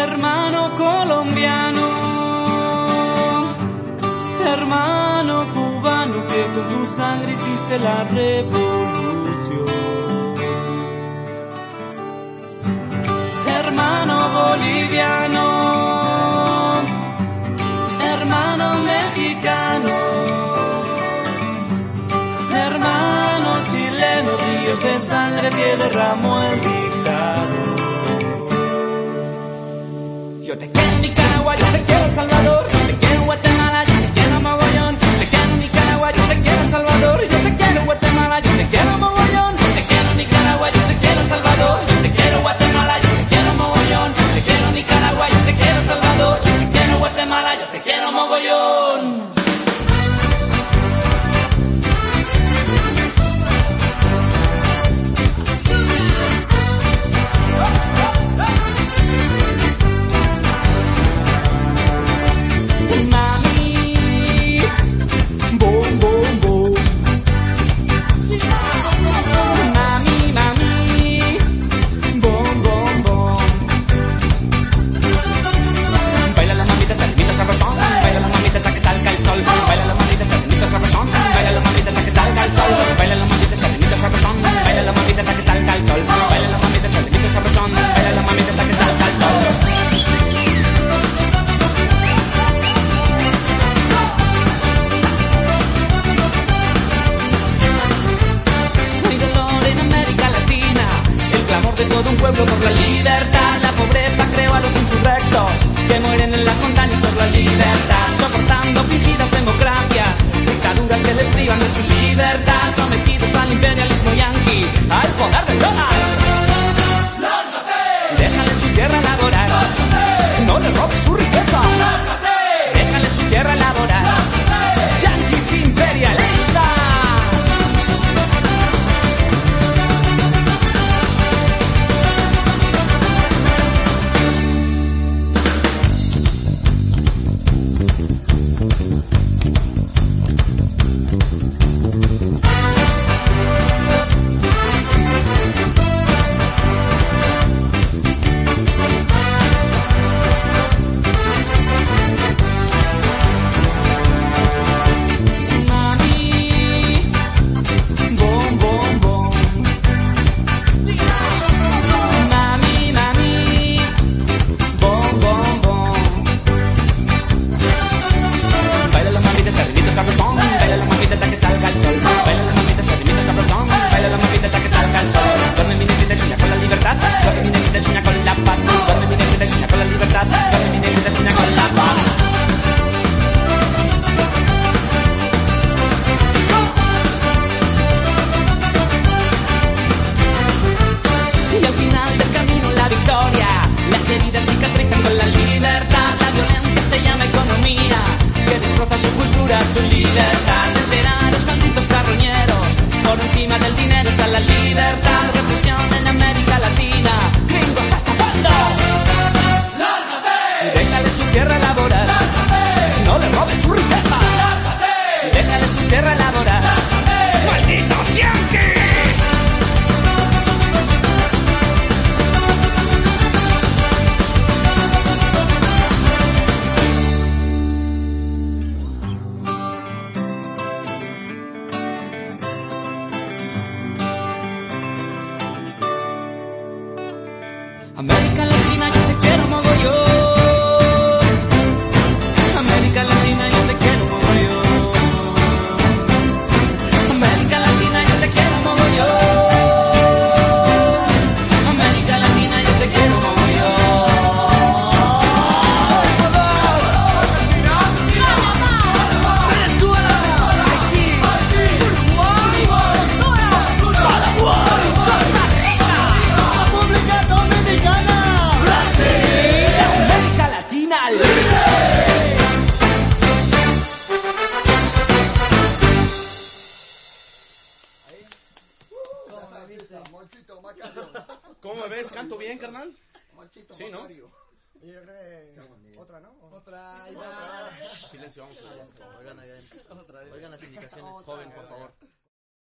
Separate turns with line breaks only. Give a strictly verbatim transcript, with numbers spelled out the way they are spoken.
Hermano colombiano, hermano cubano, que con tu sangre hiciste la revolución. Hermano boliviano, hermano mexicano, hermano chileno, ríos de sangre que derramó el dictador. Yo te quiero Nicaragua, yo te quiero El Salvador, yo te quiero Guatemala, yo te quiero mogollón. Te quiero Nicaragua, yo te quiero El Salvador, yo te quiero Guatemala, yo te quiero mogollón. Te quiero Nicaragua, yo te quiero El Salvador, yo te quiero Guatemala, yo te quiero mogollón. Te quiero Nicaragua, yo te quiero El Salvador, yo te quiero Guatemala, yo te quiero mogollón. Por la libertad, la pobreza creó a los insurrectos que mueren en las montañas por la libertad, soportando fingidas democracias, dictaduras que les privan de su libertad, sometidos al imperialismo yanqui, al poder del dólar. ¡Lárgate! Déjale su tierra laboral. ¡Lárgate! No le robes su riqueza. ¡Lárgate! Déjale su tierra laboral. ¡Lárgate! Yanquis imperialistas. América Latina, yo te quiero mogollón. América Latina, yo te quiero mogollón. América Latina, yo te quiero mogollón. América Latina, yo te quiero mogollón. Venezuela, Haití, Uruguay, Paraguay, Costa Rica, República Dominicana, Brasil, América Latina libre.
¿Cómo me ves? ¿Canto bien, carnal? Sí, ¿no?
Y yo creo que otra, ¿no?
Otra.
Silencio, vamos.
Oigan, oigan las indicaciones, joven, por favor.